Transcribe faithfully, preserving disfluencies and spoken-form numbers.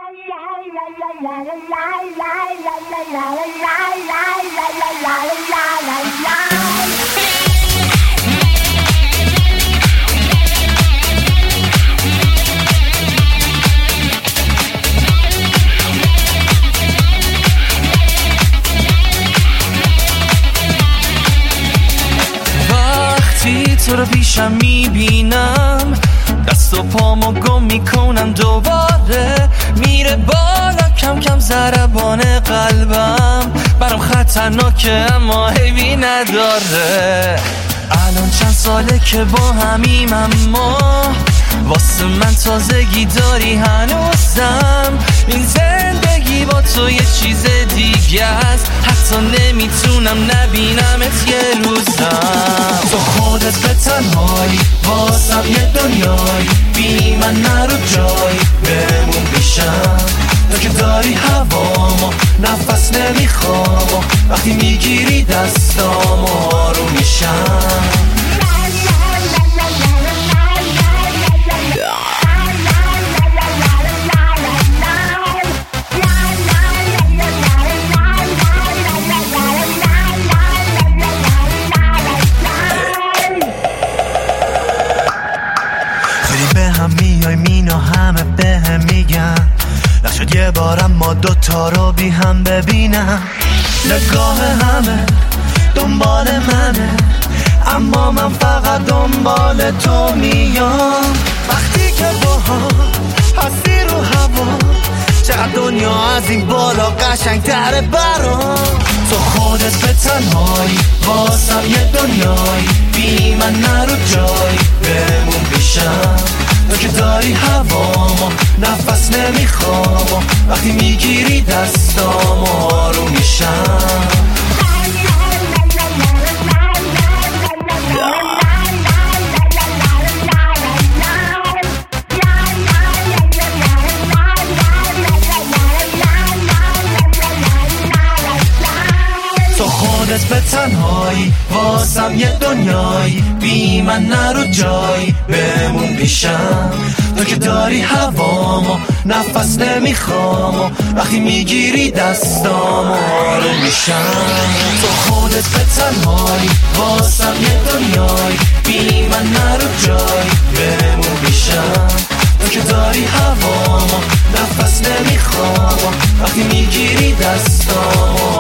وقتی تو رو پیشم میبینم دست و پامو گم میکنم دوباره میره بالا کم کم ضربان قلبم برام خطرناکه اما حیبی نداره الان چند ساله که با همیم اما واسه من تازگی داری هنوزم این زندگی با تو یه چیز دیگه است حتی نمیتونم نبینمت یه روزم تو خودت به تنهایی واسم یه دنیایی بی من نرو جایی بمون پیشم تو که داری هوامو نفس نمیخوام وقتی میگیری دستامو آروم میشم میای مینا همه به هم میگن نشد یه بارم ما دوتا رو بی هم ببینم نگاه همه دنبال منه اما من فقط دنبال تو میام وقتی که با هم هستی رو هوا چقدر دنیا از این بالا قشنگ تره برام تو خودت به تنهایی واسم یه دنیایی بی من نرو جایی بمون پیشم تو که داری هوامو نفس نمیخوام وقتی میگیری دستامو آروم میشم تو خودت به تنهایی واسم یه دنیایی بی من نرو جایی بمون پیشم تو که داری هوامو نفس نمیخوام وقتی میگیری دستامو آروم میشم تو خودت به تنهایی واسم یه دنیایی بی من نرو جایی بمون پیشم تو که داری هوامو نفس نمیخوام وقتی میگیری دستامو